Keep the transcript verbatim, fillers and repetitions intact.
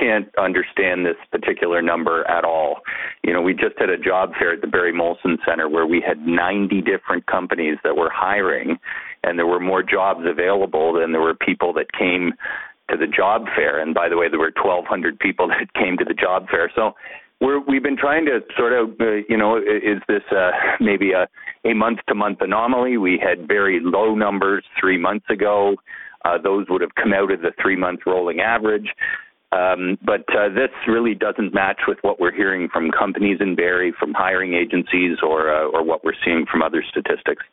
can't understand this particular number at all. You know, we just had a job fair at the Barry Molson Center where we had ninety different companies that were hiring, and there were more jobs available than there were people that came to the job fair. And by the way, there were twelve hundred people that came to the job fair. So we're, we've been trying to sort of, uh, you know, is this uh, maybe a, a month-to-month anomaly? We had very low numbers three months ago. Uh, those would have come out of the three-month rolling average. Um, but uh, this really doesn't match with what we're hearing from companies in Barrie, from hiring agencies, or uh, or what we're seeing from other statistics.